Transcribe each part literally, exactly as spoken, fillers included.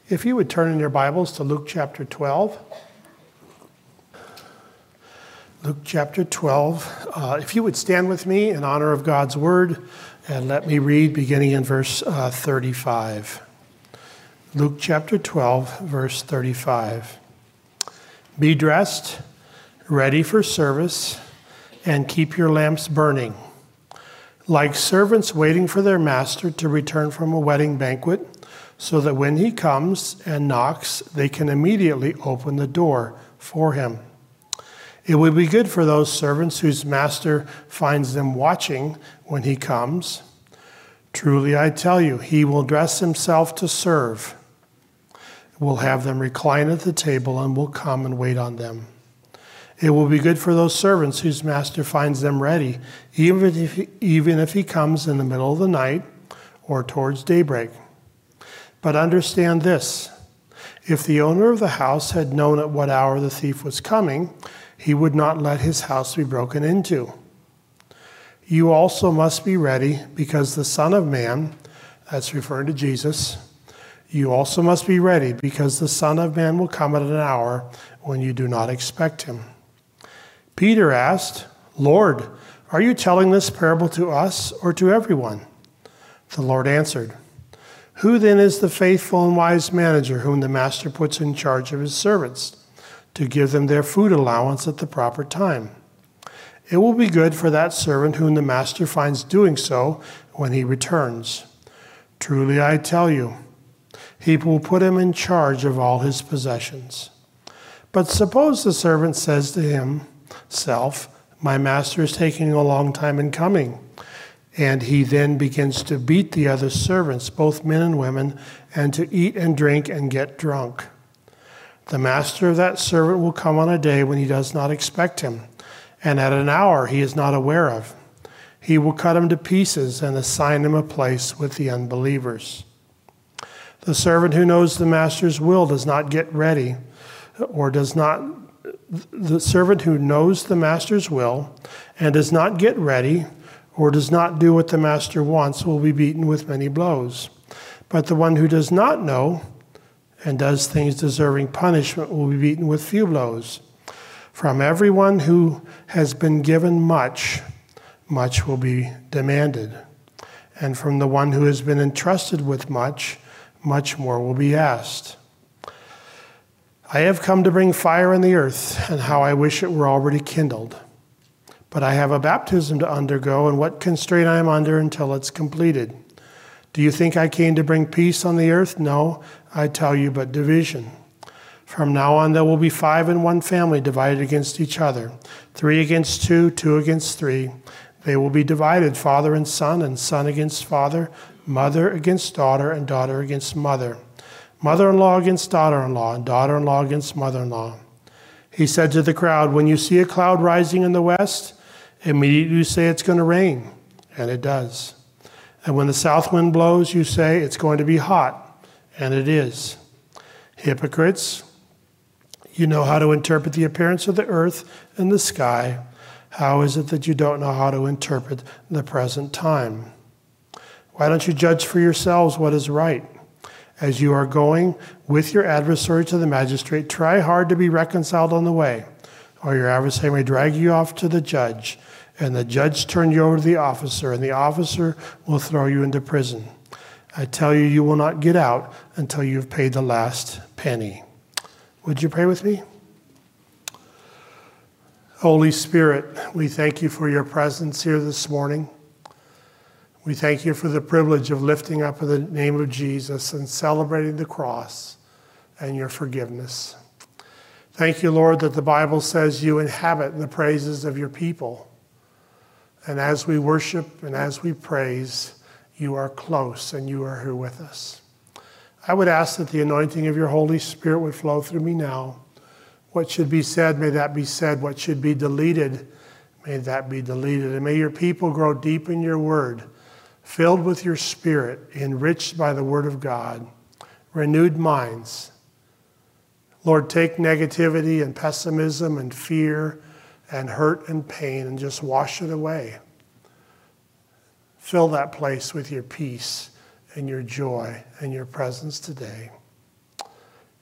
If you would turn in your Bibles to Luke chapter twelve. Luke chapter twelve. Uh, if you would stand with me in honor of God's word, and let me read beginning in verse uh, thirty-five. Luke chapter twelve, verse thirty-five. Be dressed, ready for service, and keep your lamps burning, like servants waiting for their master to return from a wedding banquet, so that when he comes and knocks, they can immediately open the door for him. It would be good for those servants whose master finds them watching when he comes. Truly, I tell you, he will dress himself to serve, will have them recline at the table, and will come and wait on them. It will be good for those servants whose master finds them ready, even if he, even if he comes in the middle of the night or towards daybreak. But understand this, if the owner of the house had known at what hour the thief was coming, he would not let his house be broken into. You also must be ready, because the Son of Man, that's referring to Jesus, you also must be ready, because the Son of Man will come at an hour when you do not expect him. Peter asked, Lord, are you telling this parable to us or to everyone? The Lord answered, Who then is the faithful and wise manager whom the master puts in charge of his servants to give them their food allowance at the proper time? It will be good for that servant whom the master finds doing so when he returns. Truly, I tell you, he will put him in charge of all his possessions. But suppose the servant says to himself, My master is taking a long time in coming, and he then begins to beat the other servants, both men and women, and to eat and drink and get drunk. The master of that servant will come on a day when he does not expect him, and at an hour he is not aware of. He will cut him to pieces and assign him a place with the unbelievers. The servant who knows the master's will does not get ready, or does not, the servant who knows the master's will and does not get ready, or does not do what the master wants, will be beaten with many blows. But the one who does not know and does things deserving punishment will be beaten with few blows. From everyone who has been given much, much will be demanded. And from the one who has been entrusted with much, much more will be asked. I have come to bring fire on the earth, and how I wish it were already kindled. But I have a baptism to undergo, and what constraint I am under until it's completed. Do you think I came to bring peace on the earth? No, I tell you, but division. From now on there will be five in one family divided against each other, three against two, two against three. They will be divided, father and son, and son against father, mother against daughter, and daughter against mother, mother-in-law against daughter-in-law, and daughter-in-law against mother-in-law. He said to the crowd, When you see a cloud rising in the west, immediately you say it's going to rain, and it does. And when the south wind blows, you say it's going to be hot, and it is. Hypocrites, you know how to interpret the appearance of the earth and the sky. How is it that you don't know how to interpret the present time? Why don't you judge for yourselves what is right? As you are going with your adversary to the magistrate, try hard to be reconciled on the way, or your adversary may drag you off to the judge, and the judge turn you over to the officer, and the officer will throw you into prison. I tell you, you will not get out until you've paid the last penny. Would you pray with me? Holy Spirit, we thank you for your presence here this morning. We thank you for the privilege of lifting up the name of Jesus and celebrating the cross and your forgiveness. Thank you, Lord, that the Bible says you inhabit the praises of your people. And as we worship and as we praise, you are close and you are here with us. I would ask that the anointing of your Holy Spirit would flow through me now. What should be said, may that be said. What should be deleted, may that be deleted. And may your people grow deep in your word, filled with your Spirit, enriched by the word of God, renewed minds. Lord, take negativity and pessimism and fear and hurt and pain and just wash it away. Fill that place with your peace and your joy and your presence today.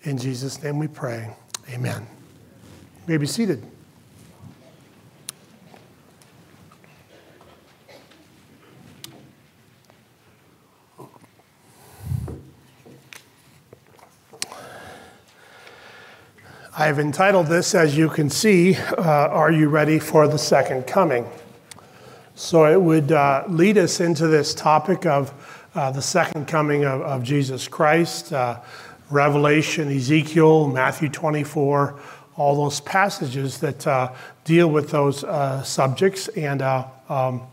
In Jesus' name we pray. Amen. You may be seated. I've entitled this, as you can see, uh, Are You Ready for the Second Coming? So it would uh, lead us into this topic of uh, the second coming of, of Jesus Christ, uh, Revelation, Ezekiel, Matthew twenty-four, all those passages that uh, deal with those uh, subjects. And uh, um,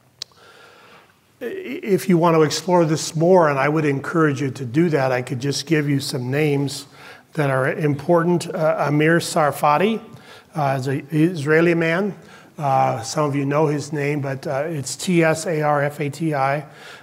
if you want to explore this more, and I would encourage you to do that, I could just give you some names that are important. Uh, Amir Tsarfati uh, is an Israeli man. Uh, some of you know his name, but uh, it's T S A R F A T I,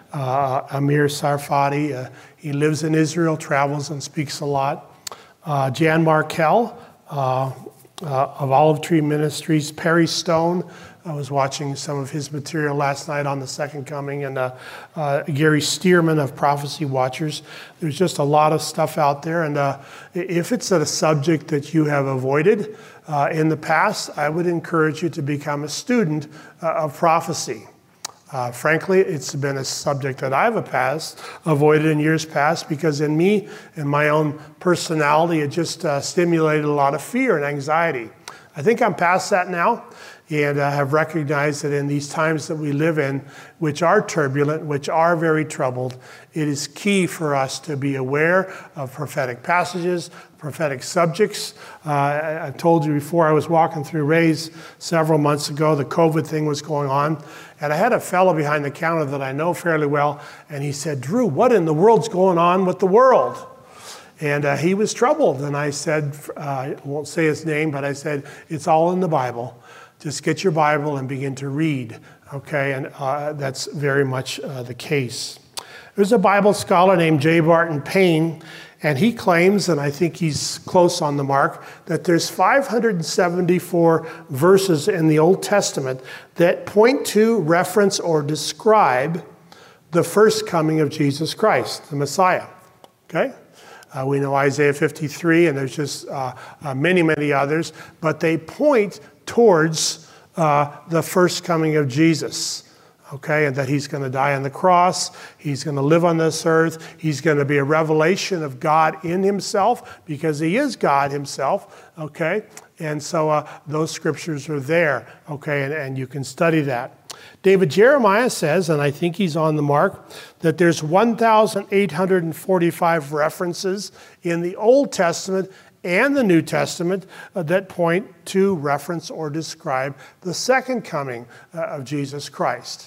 uh, Amir Tsarfati. Uh, he lives in Israel, travels and speaks a lot. Uh, Jan Markell uh, uh, of Olive Tree Ministries. Perry Stone. I was watching some of his material last night on the Second Coming, and uh, uh, Gary Stearman of Prophecy Watchers. There's just a lot of stuff out there, and uh, if it's a subject that you have avoided uh, in the past, I would encourage you to become a student uh, of prophecy. Uh, frankly, it's been a subject that I've past, avoided in years past because in me, in my own personality, it just uh, stimulated a lot of fear and anxiety. I think I'm past that now. And I have recognized that in these times that we live in, which are turbulent, which are very troubled, it is key for us to be aware of prophetic passages, prophetic subjects. Uh, I, I told you before, I was walking through Ray's several months ago, the COVID thing was going on, and I had a fellow behind the counter that I know fairly well, and he said, "Drew, what in the world's going on with the world?" And uh, he was troubled, and I said, uh, I won't say his name, but I said, "It's all in the Bible. Just get your Bible and begin to read," okay? And uh, that's very much uh, the case. There's a Bible scholar named J. Barton Payne, and he claims, and I think he's close on the mark, that there's five hundred seventy-four verses in the Old Testament that point to, reference, or describe the first coming of Jesus Christ, the Messiah, okay? Uh, we know Isaiah fifty-three, and there's just uh, uh, many, many others, but they point towards uh, the first coming of Jesus, okay? And that he's going to die on the cross, he's going to live on this earth, he's going to be a revelation of God in himself, because he is God himself, okay? And so uh, those scriptures are there, okay? And, and you can study that. David Jeremiah says, and I think he's on the mark, that there's one thousand eight hundred forty-five references in the Old Testament and the New Testament uh, that point to, reference, or describe the second coming uh, of Jesus Christ.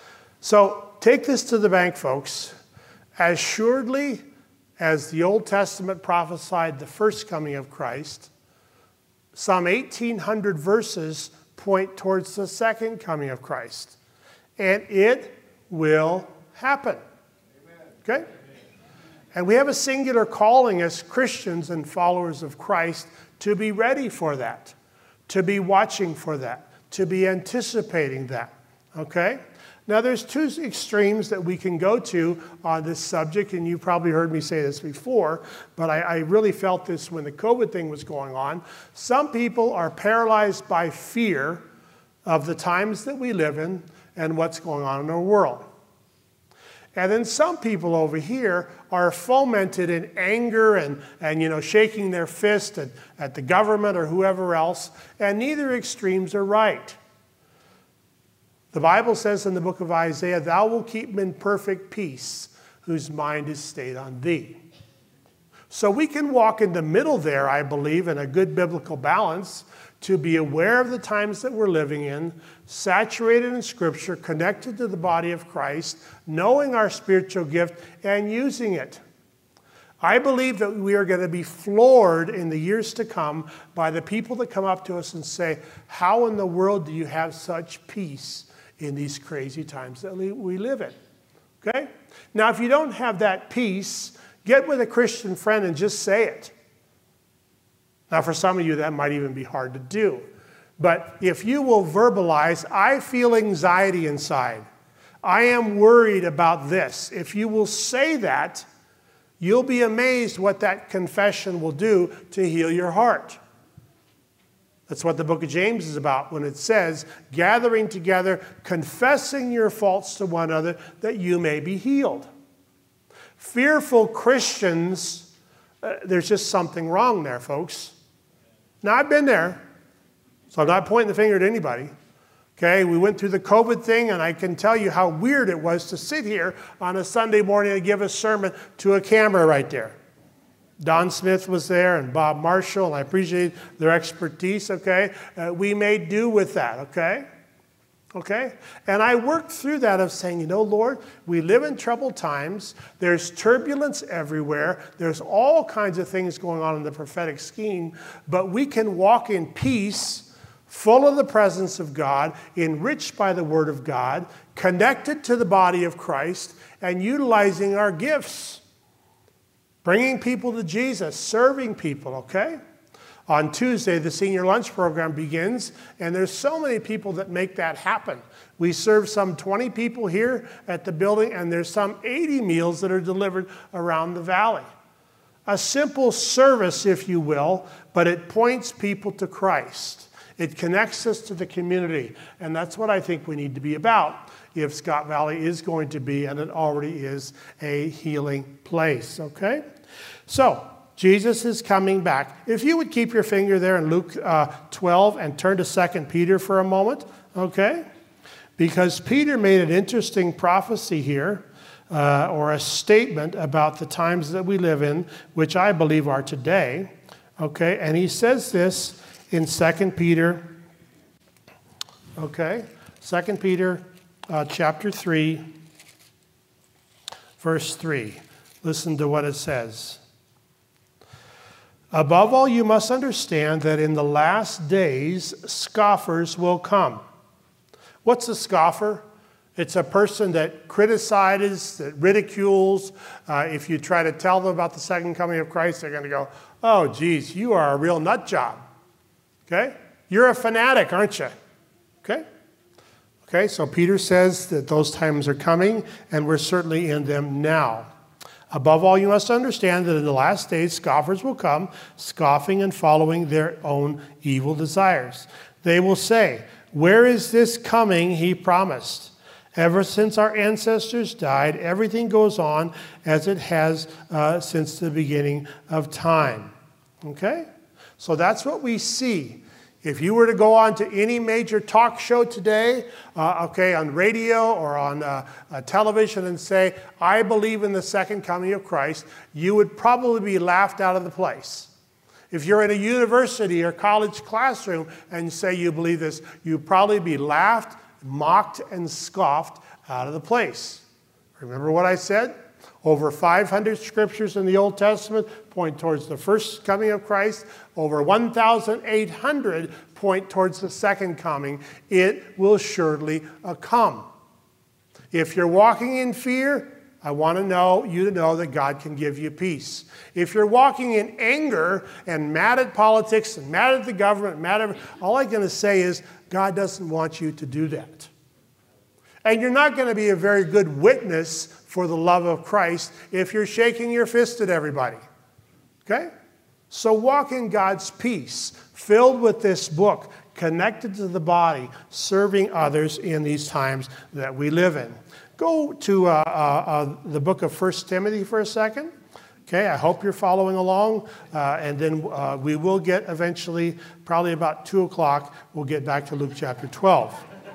So take this to the bank, folks. As surely as the Old Testament prophesied the first coming of Christ, some eighteen hundred verses point towards the second coming of Christ. And it will happen. Okay? And we have a singular calling as Christians and followers of Christ to be ready for that, to be watching for that, to be anticipating that, okay? Now, there's two extremes that we can go to on this subject, and you've probably heard me say this before, but I, I really felt this when the COVID thing was going on. Some people are paralyzed by fear of the times that we live in and what's going on in our world. And then some people over here are fomented in anger and, and you know, shaking their fist at, at the government or whoever else, and neither extremes are right. The Bible says in the book of Isaiah, "Thou wilt keep him in perfect peace, whose mind is stayed on thee." So we can walk in the middle there, I believe, in a good biblical balance, to be aware of the times that we're living in, saturated in Scripture, connected to the body of Christ, knowing our spiritual gift, and using it. I believe that we are going to be floored in the years to come by the people that come up to us and say, "How in the world do you have such peace in these crazy times that we live in?" Okay? Now, if you don't have that peace, get with a Christian friend and just say it. Now, for some of you, that might even be hard to do. But if you will verbalize, "I feel anxiety inside. I am worried about this." If you will say that, You'll be amazed what that confession will do to heal your heart. That's what the book of James is about when it says, gathering together, confessing your faults to one another, that you may be healed. Fearful Christians, uh, there's just something wrong there, folks. Now, I've been there, so I'm not pointing the finger at anybody. Okay, we went through the COVID thing, and I can tell you how weird it was to sit here on a Sunday morning and give a sermon to a camera right there. Don Smith was there and Bob Marshall, and I appreciate their expertise, okay? Uh, we made do with that, okay? Okay? And I worked through that of saying, you know, Lord, we live in troubled times. There's turbulence everywhere. There's all kinds of things going on in the prophetic scheme, but we can walk in peace, full of the presence of God, enriched by the Word of God, connected to the body of Christ, and utilizing our gifts. Bringing people to Jesus, serving people, okay? On Tuesday, the senior lunch program begins, and there's so many people that make that happen. We serve some twenty people here at the building, and there's some eighty meals that are delivered around the valley. A simple service, if you will, but it points people to Christ. It connects us to the community, and that's what I think we need to be about if Scott Valley is going to be, and it already is, a healing place, okay? So, Jesus is coming back. If you would keep your finger there in Luke uh, twelve and turn to Second Peter for a moment, okay? Because Peter made an interesting prophecy here, uh, or a statement about the times that we live in, which I believe are today, okay? And he says this in Second Peter, okay? Second Peter uh, chapter three, verse three. Listen to what it says. Above all, you must understand that in the last days, scoffers will come. What's a scoffer? It's a person that criticizes, that ridicules. Uh, if you try to tell them about the second coming of Christ, they're going to go, oh, geez, you are a real nut job. Okay? You're a fanatic, aren't you? Okay? Okay, so Peter says that those times are coming, and we're certainly in them now. Above all, you must understand that in the last days, scoffers will come, scoffing and following their own evil desires. They will say, where is this coming he promised? Ever since our ancestors died, everything goes on as it has uh, since the beginning of time. Okay? So that's what we see. If you were to go on to any major talk show today, uh, okay, on radio or on uh, uh, television and say, I believe in the second coming of Christ, you would probably be laughed out of the place. If you're in a university or college classroom and say you believe this, you'd probably be laughed, mocked, and scoffed out of the place. Remember what I said? Over five hundred scriptures in the Old Testament point towards the first coming of Christ. Over one thousand eight hundred point towards the second coming. It will surely come. If you're walking in fear, I want to know you to know that God can give you peace. If you're walking in anger and mad at politics and mad at the government, mad at, all I'm going to say is God doesn't want you to do that. And you're not going to be a very good witness for the love of Christ if you're shaking your fist at everybody. Okay? So walk in God's peace, filled with this book, connected to the body, serving others in these times that we live in. Go to uh, uh, uh, the book of First Timothy for a second. Okay, I hope you're following along. Uh, and then uh, we will get eventually, probably about two o'clock, we'll get back to Luke chapter twelve.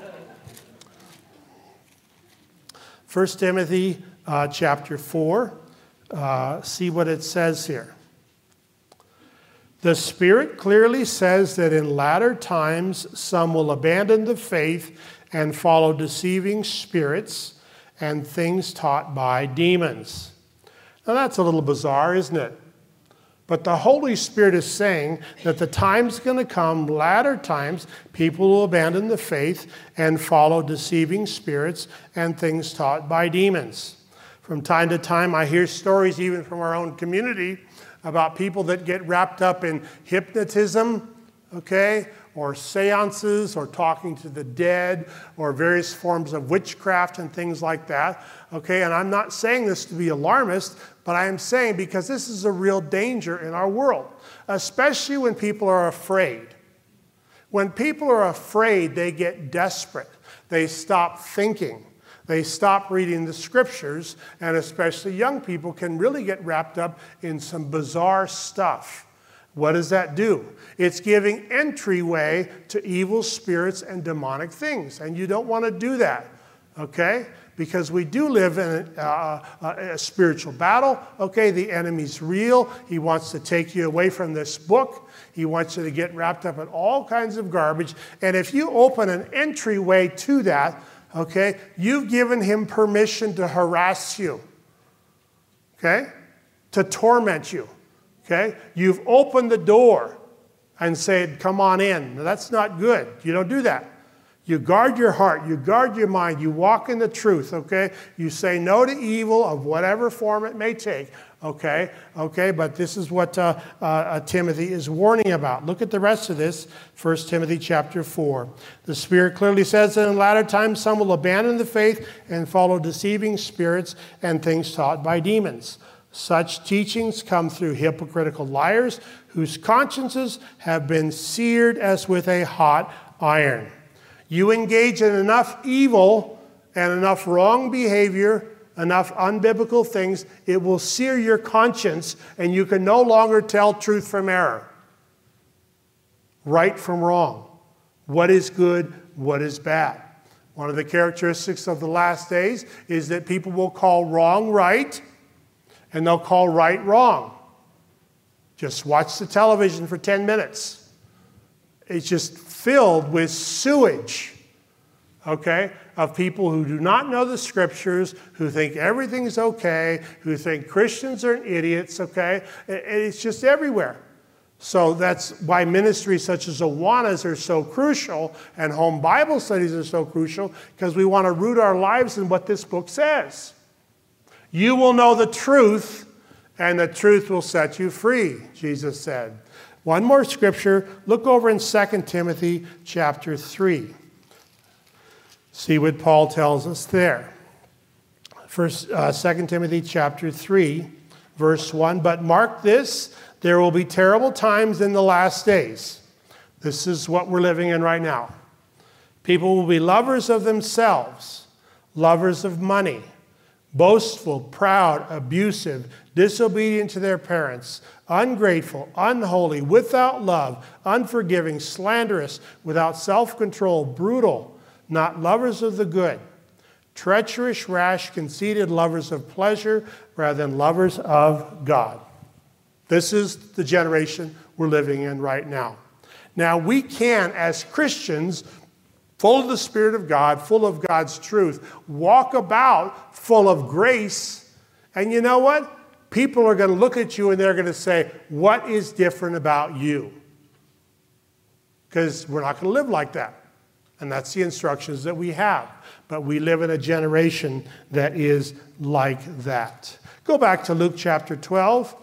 First Timothy uh, chapter four, uh, see what it says here. The Spirit clearly says that in latter times some will abandon the faith and follow deceiving spirits and things taught by demons. Now that's a little bizarre, isn't it? But the Holy Spirit is saying that the time's going to come, latter times, people will abandon the faith and follow deceiving spirits and things taught by demons. From time to time, I hear stories even from our own community about people that get wrapped up in hypnotism, okay, or seances or talking to the dead or various forms of witchcraft and things like that. Okay, and I'm not saying this to be alarmist, but I am saying because this is a real danger in our world, especially when people are afraid. When people are afraid, they get desperate. They stop thinking. They stop reading the scriptures, and especially young people can really get wrapped up in some bizarre stuff. What does that do? It's giving entryway to evil spirits and demonic things, and you don't want to do that, okay? Because we do live in a, a, a spiritual battle, okay? The enemy's real. He wants to take you away from this book. He wants you to get wrapped up in all kinds of garbage, and if you open an entryway to that, okay, you've given him permission to harass you, okay, to torment you, okay? You've opened the door and said, come on in. Now, that's not good. You don't do that. You guard your heart. You guard your mind. You walk in the truth, okay? You say no to evil of whatever form it may take, okay? Okay, but this is what uh, uh, Timothy is warning about. Look at the rest of this, First Timothy chapter four. The Spirit clearly says that in latter times some will abandon the faith and follow deceiving spirits and things taught by demons. Such teachings come through hypocritical liars whose consciences have been seared as with a hot iron. You engage in enough evil and enough wrong behavior, enough unbiblical things, it will sear your conscience and you can no longer tell truth from error, right from wrong, what is good, what is bad. One of the characteristics of the last days is that people will call wrong right and they'll call right wrong. Just watch the television for ten minutes. It's just filled with sewage, okay, of people who do not know the scriptures, who think everything's okay, who think Christians are idiots, okay? It's just everywhere. So that's why ministries such as Awanas are so crucial and home Bible studies are so crucial, because we want to root our lives in what this book says. You will know the truth, and the truth will set you free, Jesus said. One more scripture. Look over in Second Timothy chapter three. See what Paul tells us there. First, uh, Second Timothy chapter three, verse one. But mark this, there will be terrible times in the last days. This is what we're living in right now. People will be lovers of themselves, lovers of money, boastful, proud, abusive, disobedient to their parents, ungrateful, unholy, without love, unforgiving, slanderous, without self-control, brutal, not lovers of the good, treacherous, rash, conceited, lovers of pleasure rather than lovers of God. This is the generation we're living in right now. Now, we can, as Christians, full of the Spirit of God, full of God's truth, walk about full of grace, and you know what? People are going to look at you and they're going to say, what is different about you? Because we're not going to live like that. And that's the instructions that we have. But we live in a generation that is like that. Go back to Luke chapter twelve.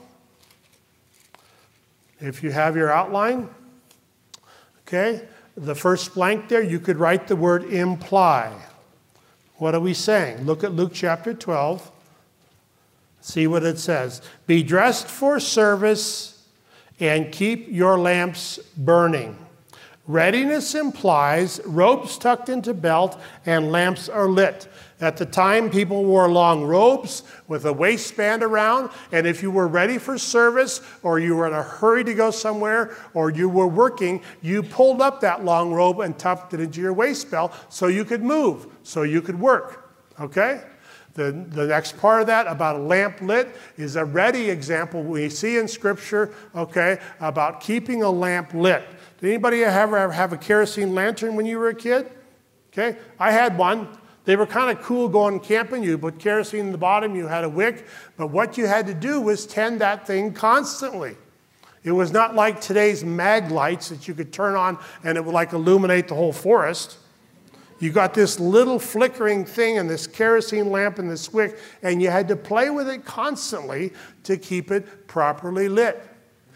If you have your outline, okay, the first blank there, you could write the word imply. What are we saying? Look at Luke chapter twelve. See what it says. Be dressed for service and keep your lamps burning. Readiness implies robes tucked into belt and lamps are lit. At the time, people wore long robes with a waistband around, and if you were ready for service or you were in a hurry to go somewhere or you were working, you pulled up that long robe and tucked it into your waist belt so you could move, so you could work, okay? The, the next part of that, about a lamp lit, is a ready example we see in Scripture, okay, about keeping a lamp lit. Did anybody ever have a kerosene lantern when you were a kid? Okay, I had one. They were kind of cool going camping. You put kerosene in the bottom, you had a wick, but what you had to do was tend that thing constantly. It was not like today's mag lights that you could turn on and it would like illuminate the whole forest. You got this little flickering thing and this kerosene lamp and this wick, and you had to play with it constantly to keep it properly lit.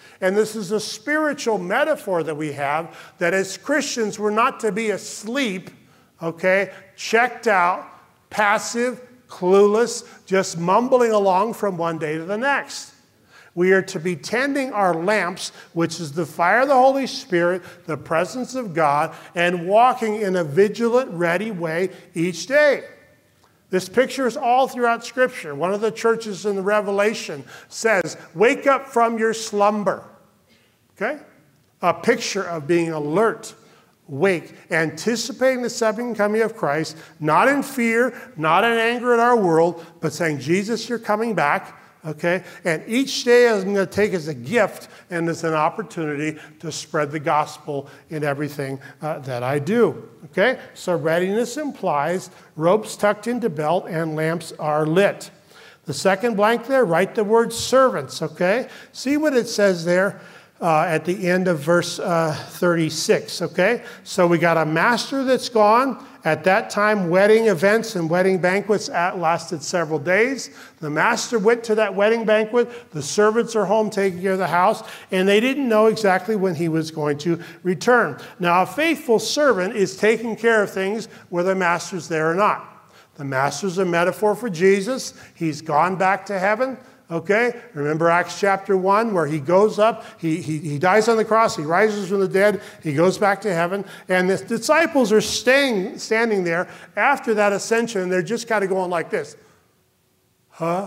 And this is a spiritual metaphor that we have, that as Christians, we're not to be asleep, okay, checked out, passive, clueless, just mumbling along from one day to the next. We are to be tending our lamps, which is the fire of the Holy Spirit, the presence of God, and walking in a vigilant, ready way each day. This picture is all throughout Scripture. One of the churches in the Revelation says, wake up from your slumber. Okay? A picture of being alert, wake, anticipating the second coming of Christ, not in fear, not in anger at our world, but saying, Jesus, you're coming back. Okay? And each day I'm going to take as a gift and as an opportunity to spread the gospel in everything uh, that I do. Okay? So readiness implies ropes tucked into belt and lamps are lit. The second blank there, write the word servants. Okay? See what it says there uh, at the end of verse uh, thirty-six. Okay? So we got a master that's gone. At that time, wedding events and wedding banquets lasted several days. The master went to that wedding banquet. The servants are home taking care of the house, and they didn't know exactly when he was going to return. Now, a faithful servant is taking care of things whether the master's there or not. The master's a metaphor for Jesus. He's gone back to heaven. Okay, remember Acts chapter one where he goes up, he, he, he dies on the cross, he rises from the dead, he goes back to heaven, and the disciples are staying, standing there after that ascension, and they're just kind of going like this. Huh?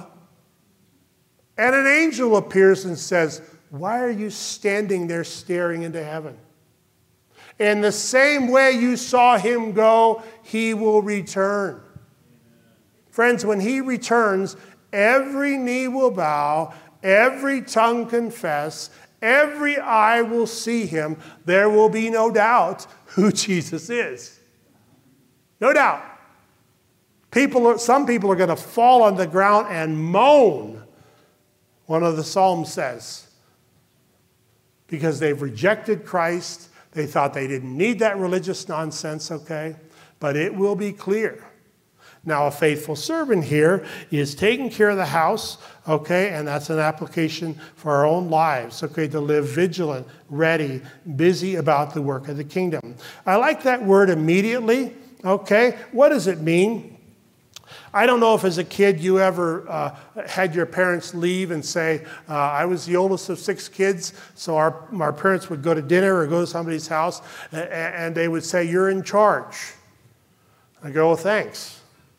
And an angel appears and says, why are you standing there staring into heaven? In the same way you saw him go, he will return. Friends, when he returns, every knee will bow, every tongue confess, every eye will see him. There will be no doubt who Jesus is. No doubt. People are, some people are going to fall on the ground and moan, one of the Psalms says, because they've rejected Christ. They thought they didn't need that religious nonsense, okay? But it will be clear. Now, a faithful servant here is taking care of the house, okay, and that's an application for our own lives, okay, to live vigilant, ready, busy about the work of the kingdom. I like that word immediately, okay. What does it mean? I don't know if as a kid you ever uh, had your parents leave and say, uh, I was the oldest of six kids, so our, our parents would go to dinner or go to somebody's house, and, and they would say, you're in charge. I go, well, thanks.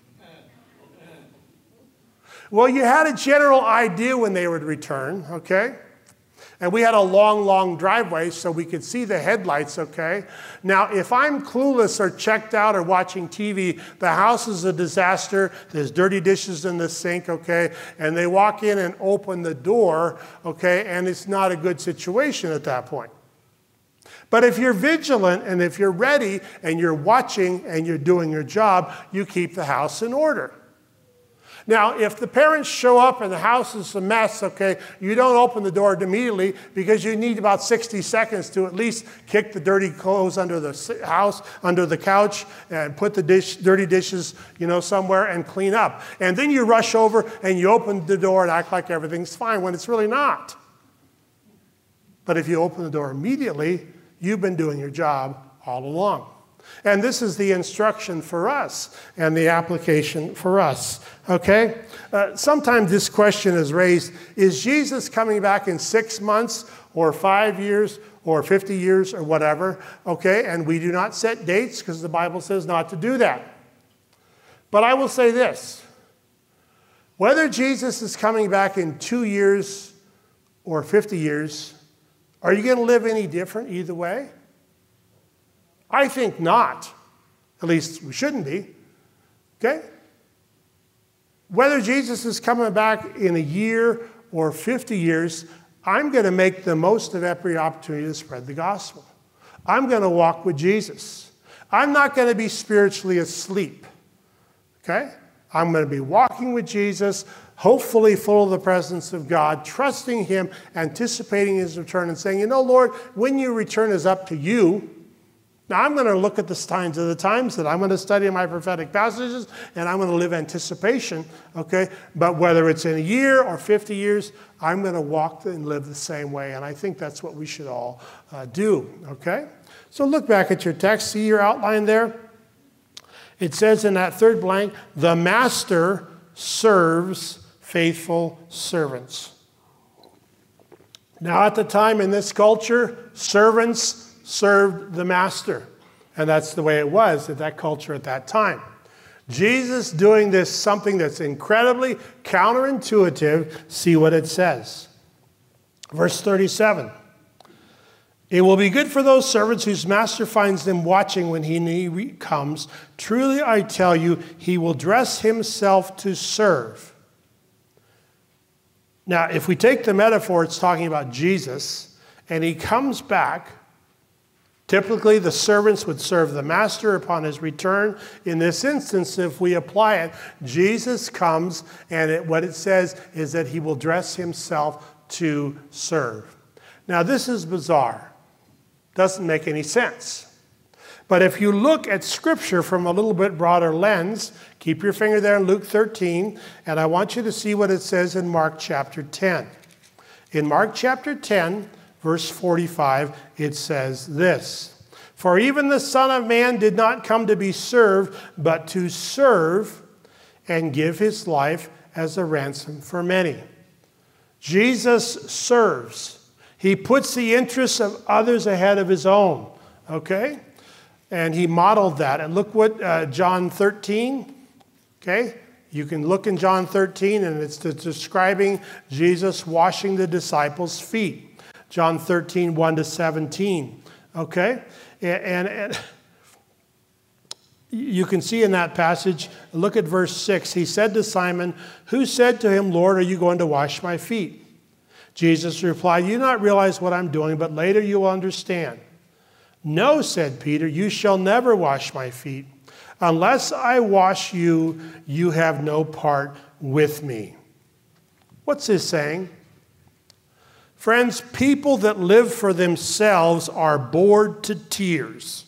Well, you had a general idea when they would return, okay? And we had a long, long driveway so we could see the headlights, okay? Now, if I'm clueless or checked out or watching T V, the house is a disaster, there's dirty dishes in the sink, okay? And they walk in and open the door, okay? And it's not a good situation at that point. But if you're vigilant and if you're ready and you're watching and you're doing your job, you keep the house in order. Now, if the parents show up and the house is a mess, okay, you don't open the door immediately because you need about sixty seconds to at least kick the dirty clothes under the house, under the couch, and put the dish, dirty dishes, you know, somewhere and clean up. And then you rush over and you open the door and act like everything's fine when it's really not. But if you open the door immediately, you've been doing your job all along. And this is the instruction for us and the application for us, okay? Uh, sometimes this question is raised, is Jesus coming back in six months or five years or fifty years or whatever, okay? And we do not set dates because the Bible says not to do that. But I will say this, whether Jesus is coming back in two years or fifty years, are you going to live any different either way? I think not. At least we shouldn't be. Okay? Whether Jesus is coming back in a year or fifty years, I'm going to make the most of every opportunity to spread the gospel. I'm going to walk with Jesus. I'm not going to be spiritually asleep. Okay? I'm going to be walking with Jesus, hopefully full of the presence of God, trusting him, anticipating his return, and saying, you know, Lord, when you return is up to you. Now, I'm going to look at the signs of the times, that I'm going to study my prophetic passages, and I'm going to live anticipation, okay? But whether it's in a year or fifty years, I'm going to walk and live the same way, and I think that's what we should all uh, do, okay? So look back at your text. See your outline there? It says in that third blank, the master serves faithful servants. Now, at the time in this culture, servants served the master. And that's the way it was at that culture at that time. Jesus doing this, something that's incredibly counterintuitive. See what it says. Verse thirty-seven. It will be good for those servants whose master finds them watching when he comes. Truly I tell you, he will dress himself to serve. Now, if we take the metaphor, it's talking about Jesus, and he comes back. Typically, the servants would serve the master upon his return. In this instance, if we apply it, Jesus comes, and it, what it says is that he will dress himself to serve. Now, this is bizarre. Doesn't make any sense. But if you look at Scripture from a little bit broader lens, keep your finger there in Luke thirteen, and I want you to see what it says in Mark chapter ten. In Mark chapter ten, verse forty-five, it says this, for even the Son of Man did not come to be served, but to serve and give his life as a ransom for many. Jesus serves. He puts the interests of others ahead of his own, okay? And he modeled that. And look what uh, John thirteen, okay? You can look in John thirteen, and it's describing Jesus washing the disciples' feet. John thirteen, one to seventeen, okay? And, and, and you can see in that passage, look at verse six. He said to Simon, who said to him, Lord, are you going to wash my feet? Jesus replied, you do not realize what I'm doing, but later you will understand. No, said Peter, you shall never wash my feet. Unless I wash you, you have no part with me. What's this saying? Friends, people that live for themselves are bored to tears.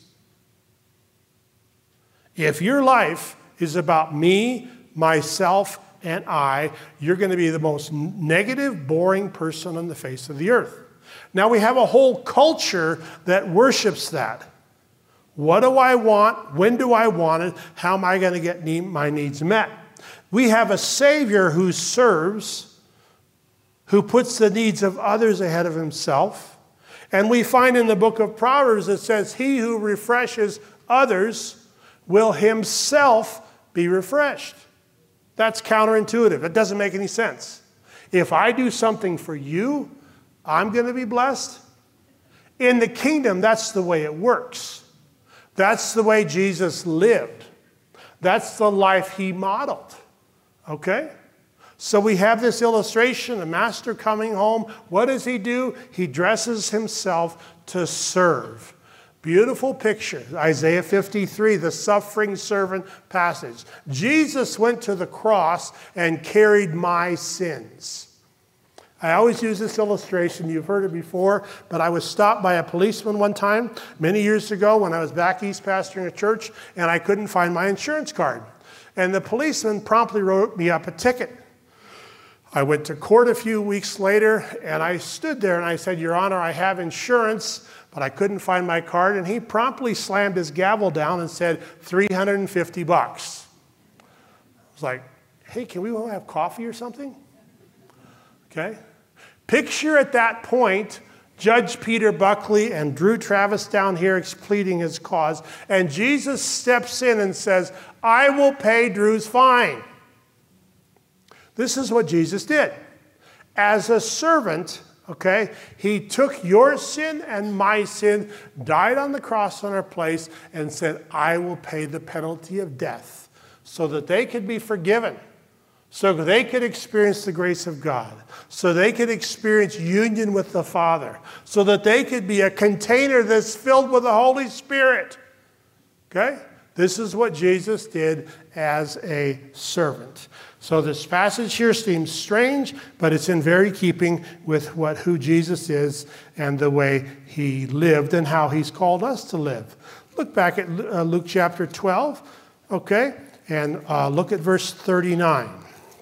If your life is about me, myself, and I, you're going to be the most negative, boring person on the face of the earth. Now, we have a whole culture that worships that. What do I want? When do I want it? How am I going to get my needs met? We have a Savior who serves, who puts the needs of others ahead of himself. And we find in the book of Proverbs it says, he who refreshes others will himself be refreshed. That's counterintuitive. It doesn't make any sense. If I do something for you, I'm going to be blessed. In the kingdom, that's the way it works. That's the way Jesus lived. That's the life he modeled. Okay? So we have this illustration, a master coming home. What does he do? He dresses himself to serve. Beautiful picture. Isaiah fifty-three, the suffering servant passage. Jesus went to the cross and carried my sins. I always use this illustration. You've heard it before, but I was stopped by a policeman one time many years ago when I was back east pastoring a church, and I couldn't find my insurance card. And the policeman promptly wrote me up a ticket. I went to court a few weeks later, and I stood there and I said, Your Honor, I have insurance, but I couldn't find my card. And he promptly slammed his gavel down and said, three hundred fifty bucks. I was like, hey, can we all have coffee or something? Okay. Picture at that point, Judge Peter Buckley and Drew Travis down here pleading his cause. And Jesus steps in and says, I will pay Drew's fine. This is what Jesus did. As a servant, okay, he took your sin and my sin, died on the cross in our place, and said, I will pay the penalty of death so that they could be forgiven, so that they could experience the grace of God, so they could experience union with the Father, so that they could be a container that's filled with the Holy Spirit. Okay? This is what Jesus did as a servant. So this passage here seems strange, but it's in very keeping with what who Jesus is and the way he lived and how he's called us to live. Look back at uh, Luke chapter twelve, okay? And uh, look at verse thirty-nine.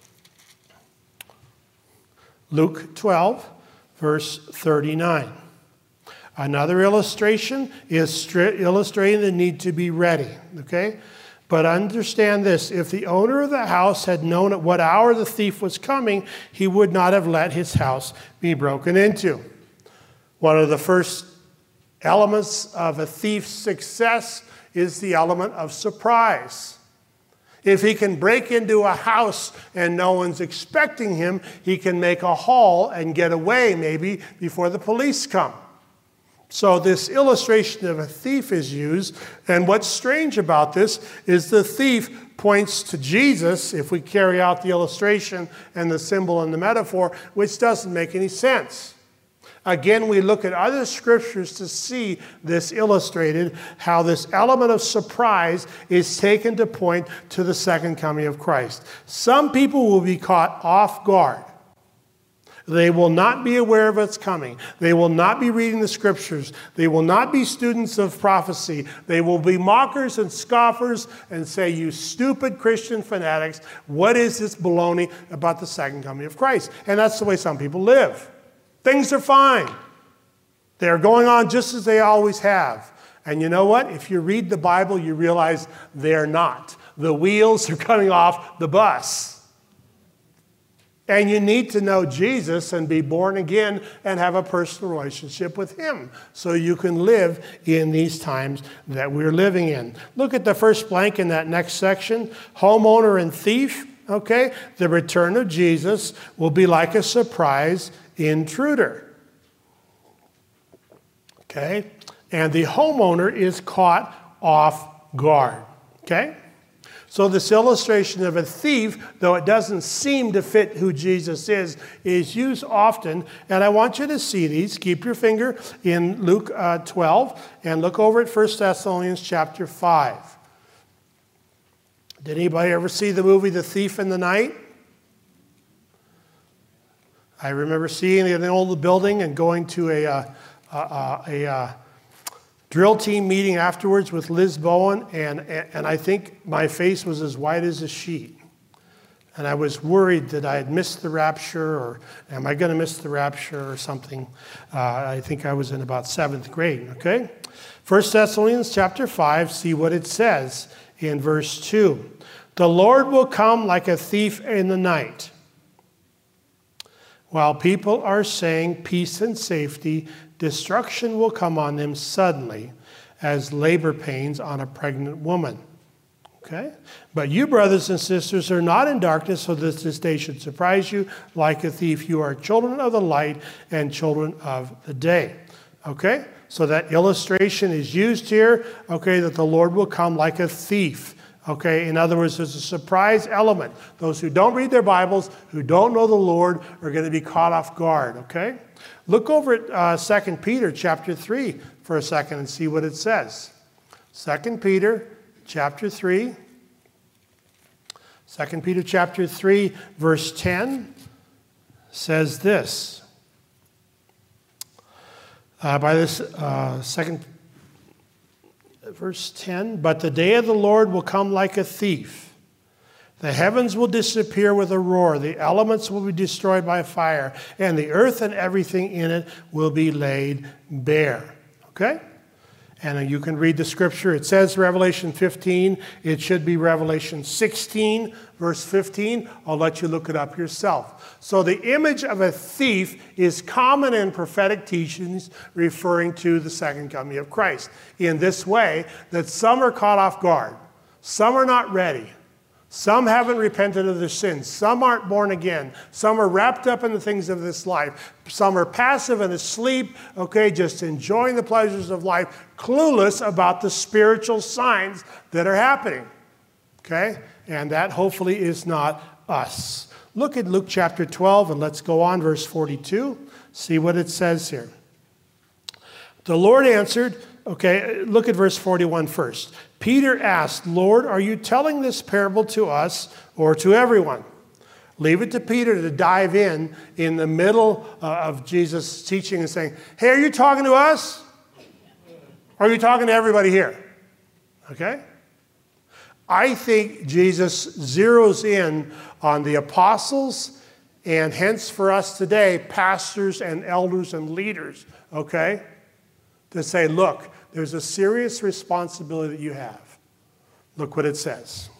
Luke twelve, verse thirty-nine. Another illustration is stri- illustrating the need to be ready, okay? But understand this, if the owner of the house had known at what hour the thief was coming, he would not have let his house be broken into. One of the first elements of a thief's success is the element of surprise. If he can break into a house and no one's expecting him, he can make a haul and get away maybe before the police come. So this illustration of a thief is used, and what's strange about this is the thief points to Jesus, if we carry out the illustration and the symbol and the metaphor, which doesn't make any sense. Again, we look at other scriptures to see this illustrated, how this element of surprise is taken to point to the second coming of Christ. Some people will be caught off guard. They will not be aware of what's coming. They will not be reading the scriptures. They will not be students of prophecy. They will be mockers and scoffers and say, you stupid Christian fanatics, what is this baloney about the second coming of Christ? And that's the way some people live. Things are fine. They're going on just as they always have. And you know what? If you read the Bible, you realize they're not. The wheels are coming off the bus. And you need to know Jesus and be born again and have a personal relationship with him so you can live in these times that we're living in. Look at the first blank in that next section. Homeowner and thief, okay? The return of Jesus will be like a surprise intruder. Okay? And the homeowner is caught off guard. Okay? So this illustration of a thief, though it doesn't seem to fit who Jesus is, is used often. And I want you to see these. Keep your finger in Luke uh, twelve and look over at First Thessalonians chapter five. Did anybody ever see the movie The Thief in the Night? I remember seeing it in an old building and going to a, uh, a, a, a drill team meeting afterwards with Liz Bowen, and, and I think my face was as white as a sheet. And I was worried that I had missed the rapture, or am I going to miss the rapture or something. Uh, I think I was in about seventh grade, okay? First Thessalonians chapter five, see what it says in verse two. The Lord will come like a thief in the night. While people are saying peace and safety, destruction will come on them suddenly as labor pains on a pregnant woman. Okay? But you, brothers and sisters, are not in darkness so that this day should surprise you like a thief. You are children of the light and children of the day. Okay? So that illustration is used here, okay, that the Lord will come like a thief. Okay, in other words, there's a surprise element. Those who don't read their Bibles, who don't know the Lord, are going to be caught off guard, okay? Look over at uh, Second Peter chapter three for a second and see what it says. Second Peter chapter three. Second Peter chapter three, verse ten says this. Uh, by this uh, second Verse ten, but the day of the Lord will come like a thief. The heavens will disappear with a roar. The elements will be destroyed by fire. And the earth and everything in it will be laid bare. Okay? And you can read the scripture. It says Revelation fifteen. It should be Revelation sixteen, verse fifteen. I'll let you look it up yourself. So the image of a thief is common in prophetic teachings referring to the second coming of Christ. In this way, that some are caught off guard. Some are not ready. Some haven't repented of their sins. Some aren't born again. Some are wrapped up in the things of this life. Some are passive and asleep, okay, just enjoying the pleasures of life, clueless about the spiritual signs that are happening, okay? And that hopefully is not us. Look at Luke chapter twelve, and let's go on, verse forty-two. See what it says here. The Lord answered, okay, look at verse forty-one first. Peter asked, Lord, are you telling this parable to us or to everyone? Leave it to Peter to dive in in the middle uh, of Jesus' teaching and saying, hey, are you talking to us? Or are you talking to everybody here? Okay? I think Jesus zeroes in on the apostles and hence for us today, pastors and elders and leaders, okay? To say, look, there's a serious responsibility that you have. Look what it says.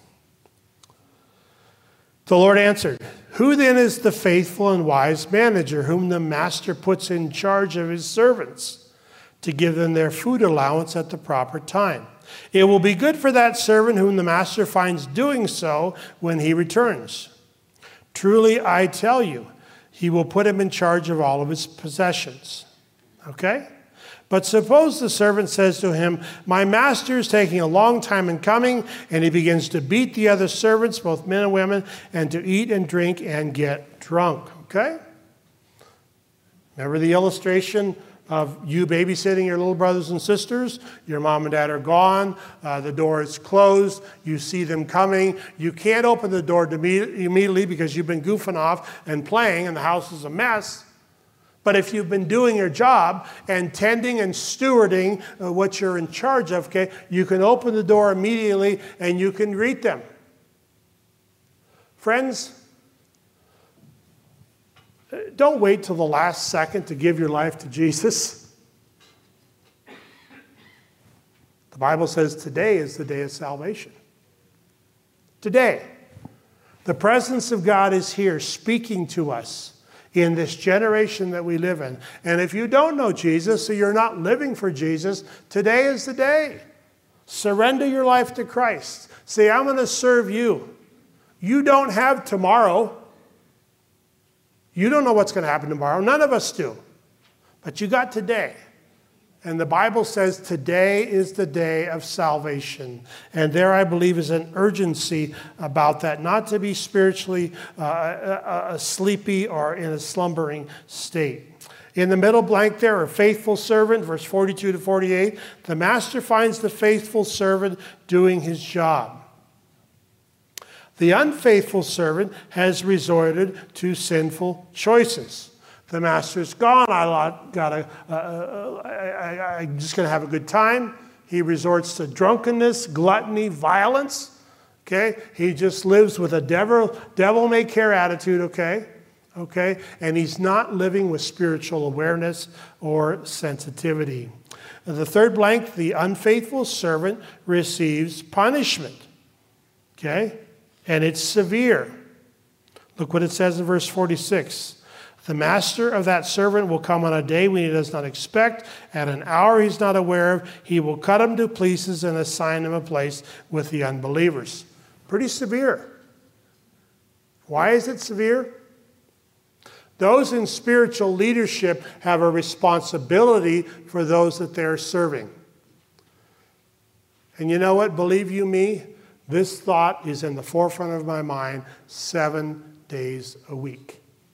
The Lord answered, "Who then is the faithful and wise manager whom the master puts in charge of his servants to give them their food allowance at the proper time? It will be good for that servant whom the master finds doing so when he returns. Truly, I tell you, he will put him in charge of all of his possessions." Okay? But suppose the servant says to him, "My master is taking a long time in coming," and he begins to beat the other servants, both men and women, and to eat and drink and get drunk. Okay? Remember the illustration of you babysitting your little brothers and sisters? Your mom and dad are gone. Uh, the door is closed. You see them coming. You can't open the door immediately because you've been goofing off and playing and the house is a mess. But if you've been doing your job and tending and stewarding uh, what you're in charge of, okay, you can open the door immediately and you can greet them. Friends, don't wait till the last second to give your life to Jesus. The Bible says today is the day of salvation. Today. The presence of God is here speaking to us in this generation that we live in. And if you don't know Jesus, or you're not living for Jesus, today is the day. Surrender your life to Christ. Say, I'm going to serve you. You don't have tomorrow. You don't know what's going to happen tomorrow. None of us do. But you got today. And the Bible says today is the day of salvation. And there, I believe, is an urgency about that. Not to be spiritually uh, uh, uh, sleepy or in a slumbering state. In the middle blank there, a faithful servant, verse forty-two to forty-eight. The master finds the faithful servant doing his job. The unfaithful servant has resorted to sinful choices. The master's gone. I gotta, uh, uh, I, I, I'm just going to have a good time. He resorts to drunkenness, gluttony, violence. Okay? He just lives with a devil, devil may care attitude, okay? Okay? And he's not living with spiritual awareness or sensitivity. And the third blank, the unfaithful servant receives punishment. Okay? And it's severe. Look what it says in verse forty-six. The master of that servant will come on a day when he does not expect, at an hour he's not aware of. He will cut him to pieces and assign him a place with the unbelievers. Pretty severe. Why is it severe? Those in spiritual leadership have a responsibility for those that they're serving. And you know what? Believe you me, this thought is in the forefront of my mind seven days a week.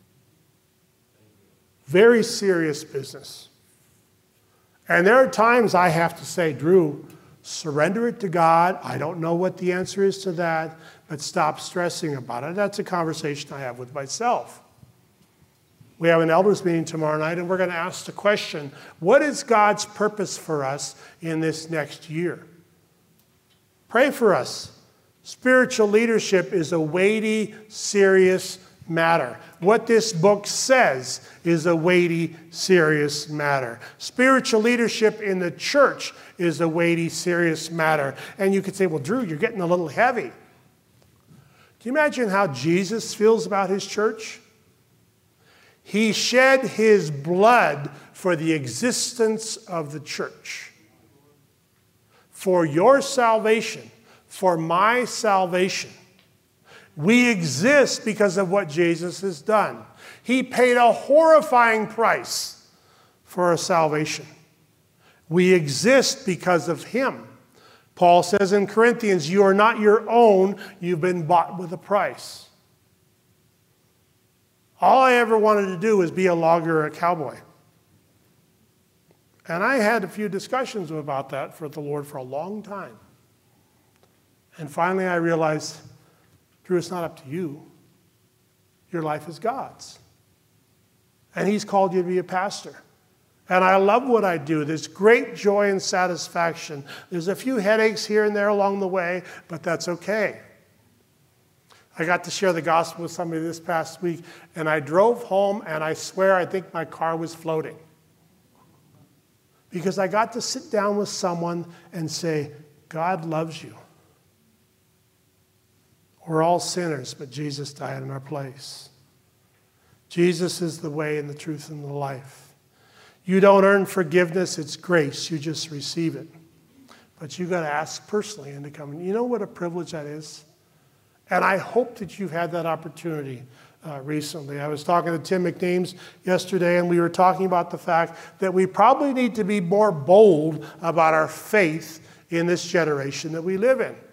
Very serious business. And there are times I have to say, Drew, surrender it to God. I don't know what the answer is to that, but stop stressing about it. That's a conversation I have with myself. We have an elders meeting tomorrow night, and we're going to ask the question, what is God's purpose for us in this next year? Pray for us. Spiritual leadership is a weighty, serious matter. What this book says is a weighty, serious matter. Spiritual leadership in the church is a weighty, serious matter. And you could say, well, Drew, you're getting a little heavy. Can you imagine how Jesus feels about his church? He shed his blood for the existence of the church. For your salvation, for my salvation. We exist because of what Jesus has done. He paid a horrifying price for our salvation. We exist because of him. Paul says in Corinthians, you are not your own, you've been bought with a price. All I ever wanted to do was be a logger or a cowboy. And I had a few discussions about that for the Lord for a long time. And finally I realized, Drew, it's not up to you. Your life is God's. And he's called you to be a pastor. And I love what I do. There's great joy and satisfaction. There's a few headaches here and there along the way, but that's okay. I got to share the gospel with somebody this past week, and I drove home, and I swear I think my car was floating. Because I got to sit down with someone and say, God loves you. We're all sinners, but Jesus died in our place. Jesus is the way and the truth and the life. You don't earn forgiveness, it's grace. You just receive it. But you got to ask personally and to come. You know what a privilege that is? And I hope that you've had that opportunity uh, recently. I was talking to Tim McNames yesterday, and we were talking about the fact that we probably need to be more bold about our faith in this generation that we live in.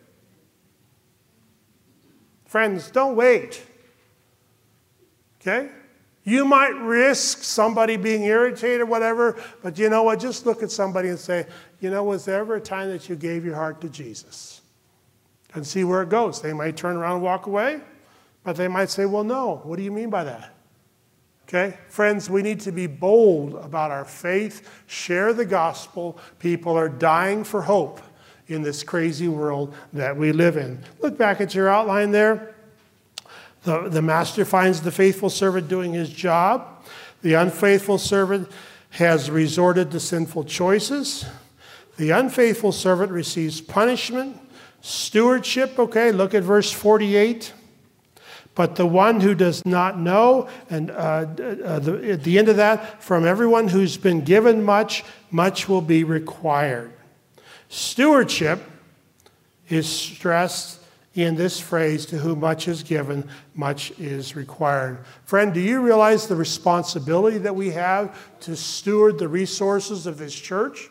Friends, don't wait. Okay? You might risk somebody being irritated or whatever, but you know what? Just look at somebody and say, you know, was there ever a time that you gave your heart to Jesus? And see where it goes. They might turn around and walk away, but they might say, well, no. What do you mean by that? Okay? Friends, we need to be bold about our faith, share the gospel. People are dying for hope in this crazy world that we live in. Look back at your outline there. The, the master finds the faithful servant doing his job. The unfaithful servant has resorted to sinful choices. The unfaithful servant receives punishment. Stewardship, okay, look at verse forty-eight. But the one who does not know, and uh, uh, the, at the end of that, from everyone who's been given much, much will be required. Stewardship is stressed in this phrase, to whom much is given, much is required. Friend, do you realize the responsibility that we have to steward the resources of this church?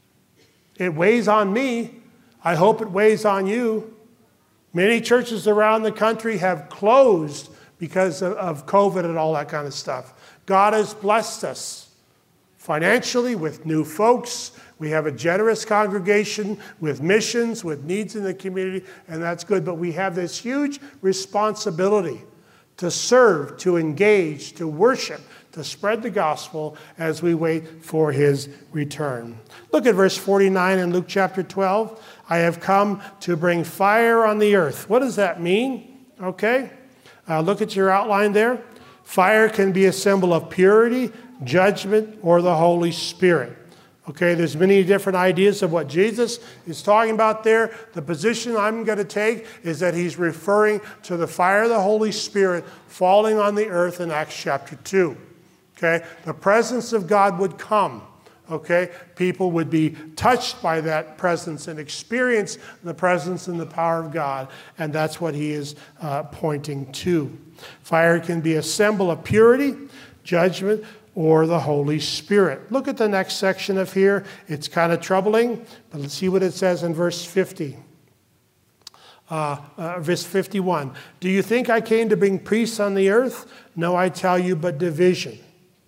It weighs on me. I hope it weighs on you. Many churches around the country have closed because of COVID and all that kind of stuff. God has blessed us financially with new folks. We have a generous congregation with missions, with needs in the community, and that's good. But we have this huge responsibility to serve, to engage, to worship, to spread the gospel as we wait for his return. Look at verse forty-nine in Luke chapter twelve. I have come to bring fire on the earth. What does that mean? Okay, uh, look at your outline there. Fire can be a symbol of purity, judgment, or the Holy Spirit. Okay, there's many different ideas of what Jesus is talking about there. The position I'm going to take is that he's referring to the fire of the Holy Spirit falling on the earth in Acts chapter two. Okay, the presence of God would come. Okay, people would be touched by that presence and experience the presence and the power of God, and that's what he is uh, pointing to. Fire can be a symbol of purity, judgment, or the Holy Spirit. Look at the next section of here. It's kind of troubling, but let's see what it says in verse fifty. Uh, uh, verse fifty-one. Do you think I came to bring peace on the earth? No, I tell you, but division.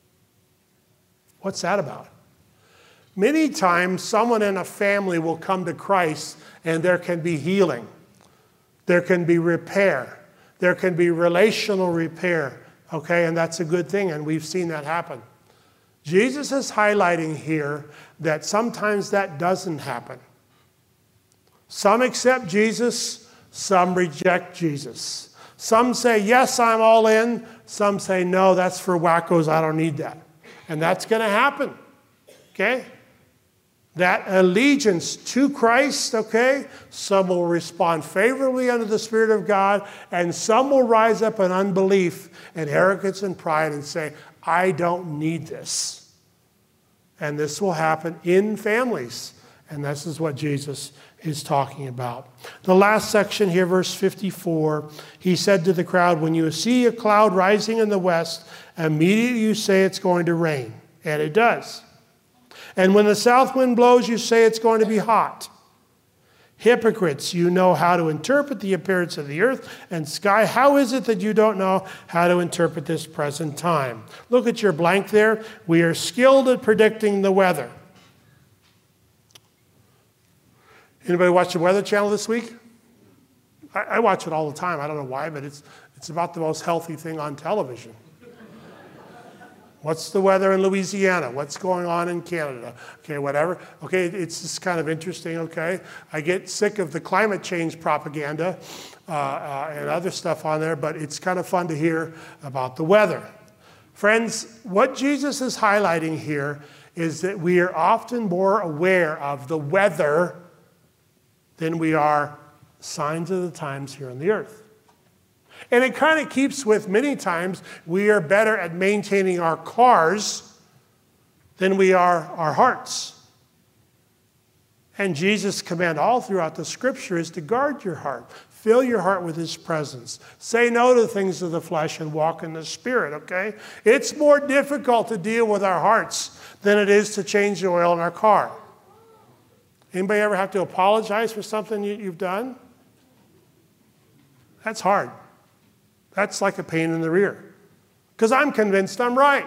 What's that about? Many times, someone in a family will come to Christ, and there can be healing. There can be repair. There can be relational repair. Okay, and that's a good thing, and we've seen that happen. Jesus is highlighting here that sometimes that doesn't happen. Some accept Jesus, some reject Jesus. Some say, yes, I'm all in. Some say, no, that's for wackos, I don't need that. And that's going to happen, okay? That allegiance to Christ, okay? Some will respond favorably under the Spirit of God, and some will rise up in unbelief and arrogance and pride and say, I don't need this. And this will happen in families. And this is what Jesus is talking about. The last section here, verse fifty-four, he said to the crowd, when you see a cloud rising in the west, immediately you say it's going to rain. And it does. And when the south wind blows, you say it's going to be hot. Hypocrites, you know how to interpret the appearance of the earth and sky. How is it that you don't know how to interpret this present time? Look at your blank there. We are skilled at predicting the weather. Anybody watch the Weather Channel this week? I, I watch it all the time. I don't know why, but it's, it's about the most healthy thing on television. What's the weather in Louisiana? What's going on in Canada? Okay, whatever. Okay, it's just kind of interesting, okay? I get sick of the climate change propaganda uh, uh, and other stuff on there, but it's kind of fun to hear about the weather. Friends, what Jesus is highlighting here is that we are often more aware of the weather than we are signs of the times here on the earth. And it kind of keeps with many times we are better at maintaining our cars than we are our hearts. And Jesus' command all throughout the scripture is to guard your heart. Fill your heart with his presence. Say no to the things of the flesh and walk in the spirit, okay? It's more difficult to deal with our hearts than it is to change the oil in our car. Anybody ever have to apologize for something you, you've done? That's hard. That's like a pain in the rear. Because I'm convinced I'm right.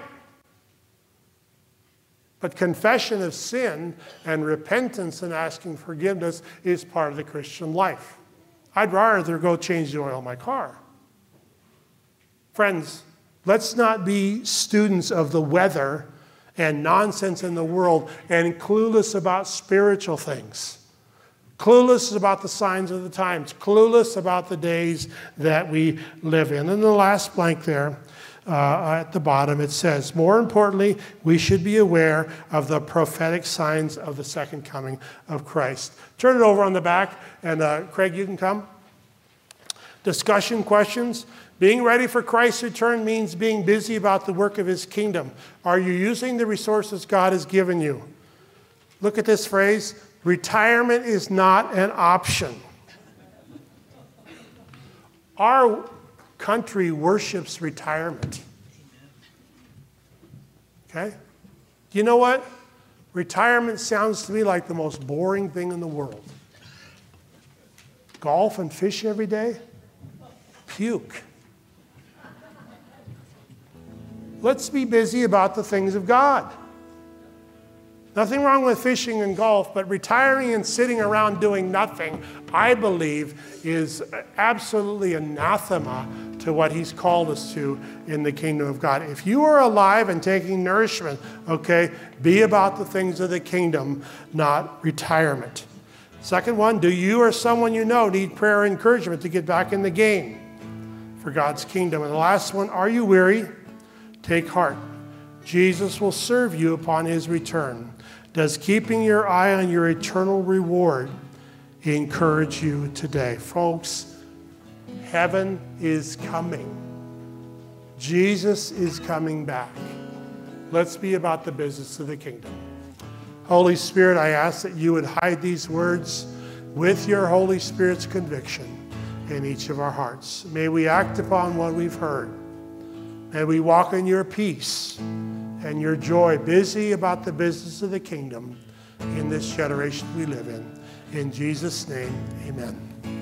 But confession of sin and repentance and asking forgiveness is part of the Christian life. I'd rather go change the oil in my car. Friends, let's not be students of the weather and nonsense in the world and clueless about spiritual things. Clueless about the signs of the times. Clueless about the days that we live in. And the last blank there uh, at the bottom, it says, more importantly, we should be aware of the prophetic signs of the second coming of Christ. Turn it over on the back, and uh, Craig, you can come. Discussion questions. Being ready for Christ's return means being busy about the work of his kingdom. Are you using the resources God has given you? Look at this phrase. Retirement is not an option. Our country worships retirement. Okay? You know what? Retirement sounds to me like the most boring thing in the world. Golf and fish every day? Puke. Let's be busy about the things of God. Nothing wrong with fishing and golf, but retiring and sitting around doing nothing, I believe, is absolutely anathema to what he's called us to in the kingdom of God. If you are alive and taking nourishment, okay, be about the things of the kingdom, not retirement. Second one, do you or someone you know need prayer and encouragement to get back in the game for God's kingdom? And the last one, are you weary? Take heart. Jesus will serve you upon his return. Does keeping your eye on your eternal reward encourage you today? Folks, heaven is coming. Jesus is coming back. Let's be about the business of the kingdom. Holy Spirit, I ask that you would hide these words with your Holy Spirit's conviction in each of our hearts. May we act upon what we've heard. May we walk in your peace and your joy, busy about the business of the kingdom in this generation we live in. In Jesus' name, amen.